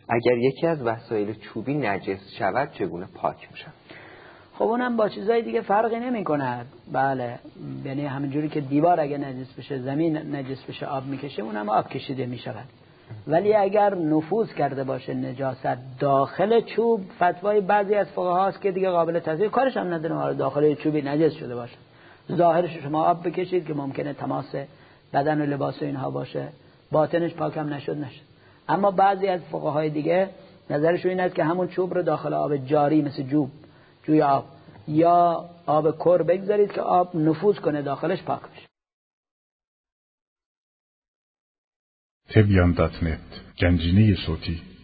اگر یکی از وسایل چوبی نجس شود چگونه پاک میشن؟ خب اونم با چیزای دیگه فرقی نمی کند. بله، یعنی همونجوری که دیوار اگه نجس بشه، زمین نجس بشه، آب میکشه، اونم آب کشیده میشود. ولی اگر نفوذ کرده باشه نجاست داخل چوب، فتوای بعضی از فقها است که دیگه قابل تصحیح کارش هم نداره داخل چوبی نجس شده باشه. ظاهرش شما آب بکشید که ممکنه تماس بدن و لباس و اینها باشه، باطنش پاکم نشد. اما بعضی از فقهای دیگه نظرشون این است که همون چوب رو داخل آب جاری مثل جوی آب یا آب کر بگذارید که آب نفوذ کنه داخلش، پاک بشه. تبیان.net گنجینه صوتی